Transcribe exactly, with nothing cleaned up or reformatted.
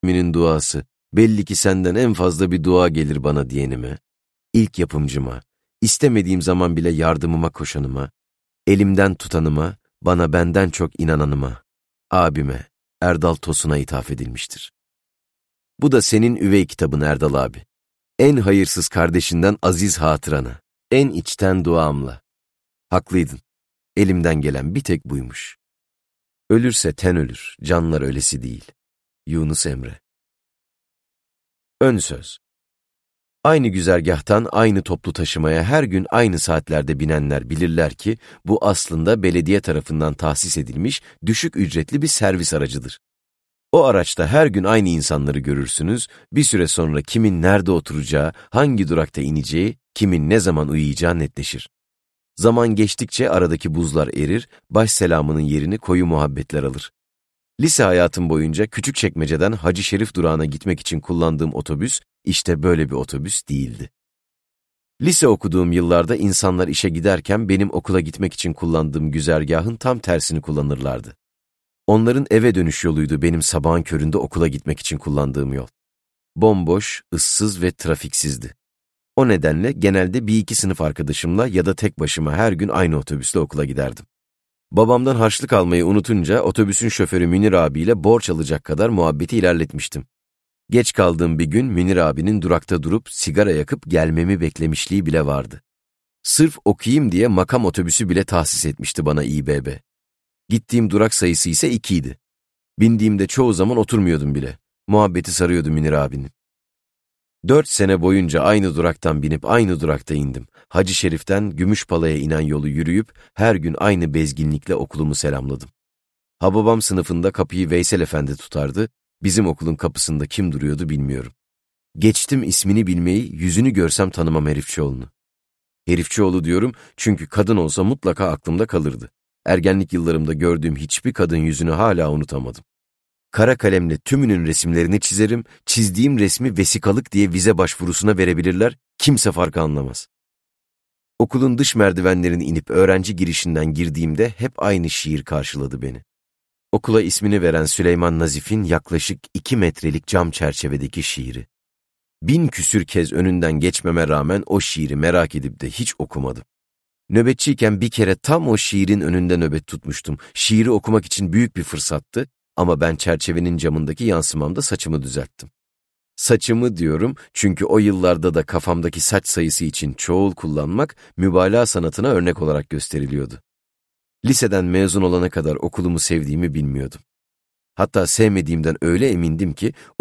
Minin duası, belli ki senden en fazla bir dua gelir bana diyenime, ilk yapımcıma, istemediğim zaman bile yardımıma koşanıma, elimden tutanıma, bana benden çok inananıma, abime, Erdal Tosun'a ithaf edilmiştir. Bu da senin üvey kitabın Erdal abi. En hayırsız kardeşinden aziz hatırana, en içten duamla. Haklıydın, elimden gelen bir tek buymuş. Ölürse ten ölür, canlar ölesi değil. Yunus Emre. Ön söz. Aynı güzergahtan aynı toplu taşımaya her gün aynı saatlerde binenler bilirler ki bu aslında belediye tarafından tahsis edilmiş düşük ücretli bir servis aracıdır. O araçta her gün aynı insanları görürsünüz, bir süre sonra kimin nerede oturacağı, hangi durakta ineceği, kimin ne zaman uyuyacağı netleşir. Zaman geçtikçe aradaki buzlar erir, başselamının yerini koyu muhabbetler alır. Lise hayatım boyunca Küçükçekmece'den Hacı Şerif durağına gitmek için kullandığım otobüs, işte böyle bir otobüs değildi. Lise okuduğum yıllarda insanlar işe giderken benim okula gitmek için kullandığım güzergahın tam tersini kullanırlardı. Onların eve dönüş yoluydu benim sabahın köründe okula gitmek için kullandığım yol. Bomboş, ıssız ve trafiksizdi. O nedenle genelde bir iki sınıf arkadaşımla ya da tek başıma her gün aynı otobüsle okula giderdim. Babamdan harçlık almayı unutunca otobüsün şoförü Münir abiyle borç alacak kadar muhabbeti ilerletmiştim. Geç kaldığım bir gün Münir abinin durakta durup sigara yakıp gelmemi beklemişliği bile vardı. Sırf okuyayım diye makam otobüsü bile tahsis etmişti bana İBB. Gittiğim durak sayısı ise ikiydi. Bindiğimde çoğu zaman oturmuyordum bile. Muhabbeti sarıyordu Münir abinin. Dört sene boyunca aynı duraktan binip aynı durakta indim. Hacı Şerif'ten Gümüşpala'ya inen yolu yürüyüp her gün aynı bezginlikle okulumu selamladım. Hababam sınıfında kapıyı Veysel Efendi tutardı, bizim okulun kapısında kim duruyordu bilmiyorum. Geçtim ismini bilmeyi, yüzünü görsem tanımam Herifçioğlu'nu. Herifçioğlu diyorum çünkü kadın olsa mutlaka aklımda kalırdı. Ergenlik yıllarımda gördüğüm hiçbir kadın yüzünü hala unutamadım. Kara kalemle tümünün resimlerini çizerim, çizdiğim resmi vesikalık diye vize başvurusuna verebilirler, kimse farkı anlamaz. Okulun dış merdivenlerini inip öğrenci girişinden girdiğimde hep aynı şiir karşıladı beni. Okula ismini veren Süleyman Nazif'in yaklaşık iki metrelik cam çerçevedeki şiiri. Bin küsür kez önünden geçmeme rağmen o şiiri merak edip de hiç okumadım. Nöbetçiyken bir kere tam o şiirin önünde nöbet tutmuştum. Şiiri okumak için büyük bir fırsattı ama ben çerçevenin camındaki yansımamda saçımı düzelttim. Saçımı diyorum çünkü o yıllarda da kafamdaki saç sayısı için çoğul kullanmak mübalağa sanatına örnek olarak gösteriliyordu. Liseden mezun olana kadar okulumu sevdiğimi bilmiyordum. Hatta sevmediğimden öyle emindim ki